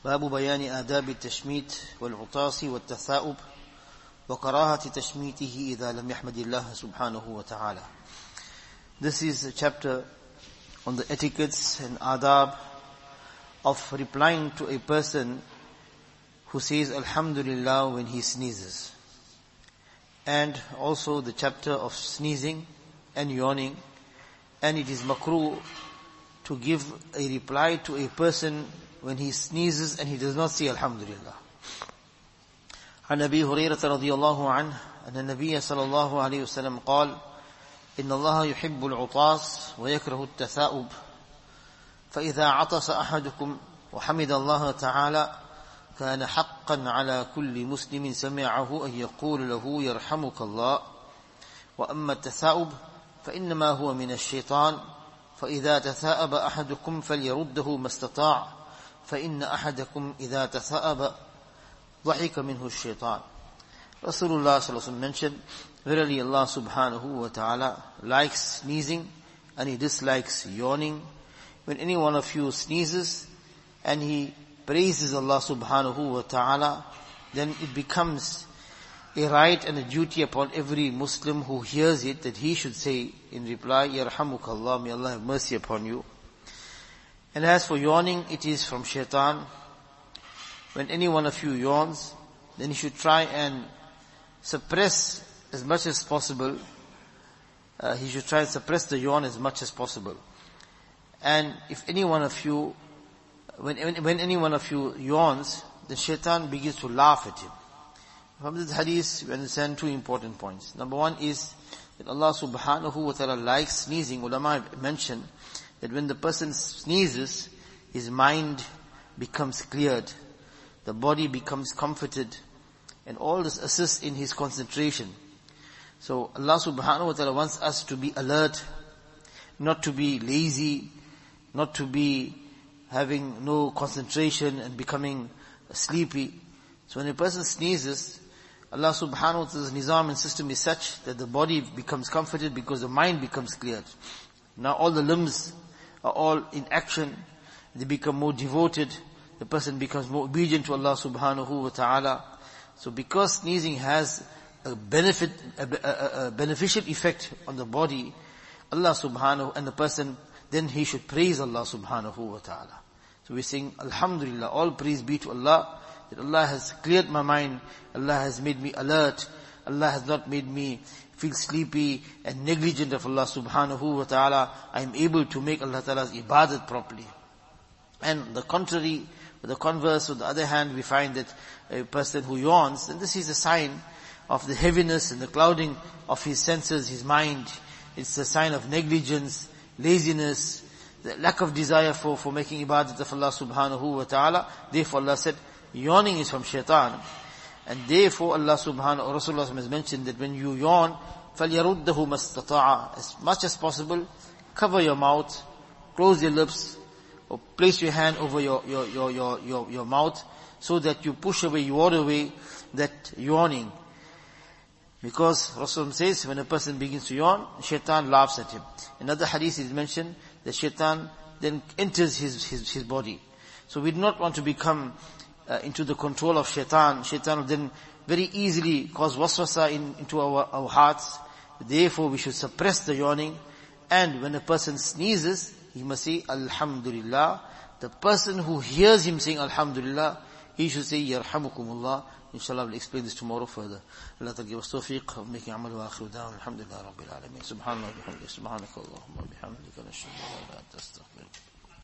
باب بيان آداب التشميت والعطاس والتثاؤب وكراهة تشميته إذا لم يحمد الله سبحانه وتعالى. This is a chapter on the etiquettes and adab of replying to a person who says Alhamdulillah when he sneezes. And also the chapter of sneezing and yawning. And it is makruh to give a reply to a person when he sneezes and he does not say Alhamdulillah. عن أبي هريرة رضي الله عنه أن النبي صلى الله عليه وسلم قال إن الله يحب العطاس ويكره التثاؤب فإذا عطس أحدكم وحمد الله تعالى كان حقا على كل مسلم سمعه أن يقول له يرحمك الله وأما التثاؤب فإنما هو من الشيطان فإذا تثاءب أحدكم فليرده ما استطاع فإن أحدكم إذا تثاءب ضحك منه الشيطان. Rasulullah sallallahu alaihi wasallam mentioned, verily Allah subhanahu wa ta'ala likes sneezing and He dislikes yawning. When any one of you sneezes and he praises Allah subhanahu wa ta'ala, then it becomes a right and a duty upon every Muslim who hears it that he should say in reply, Yarhamukallah, may Allah have mercy upon you. And as for yawning, it is from shaitan. When any one of you yawns, then you should try and suppress as much as possible. He should try and suppress the yawn as much as possible. And if any one of you, when any one of you yawns, the shaitan begins to laugh at him. From this hadith, we understand two important points. Number one is that Allah subhanahu wa ta'ala likes sneezing. Ulama mentioned that when the person sneezes, his mind becomes cleared, the body becomes comforted, and all this assists in his concentration. So Allah subhanahu wa ta'ala wants us to be alert, not to be lazy, not to be having no concentration and becoming sleepy. So when a person sneezes, Allah subhanahu wa ta'ala's nizam and system is such that the body becomes comforted because the mind becomes cleared. Now all the limbs are all in action, they become more devoted, the person becomes more obedient to Allah subhanahu wa ta'ala. So because sneezing has a beneficial effect on the body, Allah subhanahu and the person, then he should praise Allah subhanahu wa ta'ala. So we're saying, Alhamdulillah, all praise be to Allah, that Allah has cleared my mind, Allah has made me alert, Allah has not made me feel sleepy and negligent of Allah subhanahu wa ta'ala. I am able to make Allah ta'ala's ibadat properly. And the contrary, the converse, on the other hand, we find that a person who yawns, and this is a sign of the heaviness and the clouding of his senses, his mind. It's a sign of negligence, laziness, the lack of desire for making ibadat of Allah subhanahu wa ta'ala. Therefore Allah said, yawning is from shaitan. And therefore Allah subhanahu wa ta'ala has mentioned that when you yawn, فَلْيَرُدَّهُ مَسْتَطَاعَ, as much as possible, cover your mouth, close your lips, or place your hand over your mouth, so that you push away, you ward away that yawning. Because Rasulullah says, when a person begins to yawn, shaitan laughs at him. Another hadith is mentioned, that shaitan then enters his body. So we do not want to become into the control of shaitan. Shaitan will then very easily cause waswasa into our hearts. Therefore we should suppress the yawning. And when a person sneezes, he must say Alhamdulillah. The person who hears him saying Alhamdulillah, he should say Yarhamukumullah. Inshallah we'll explain this tomorrow further. Allah ta'ala give us tawfiq of making amal wa akhiru da'wan. Alhamdulillah Rabbil Alameen. Subhanallah wa bihamdihi. Subhanakallahumma wa bihamdika. Nashhadu an la ilaha illa anta astaghfiruka.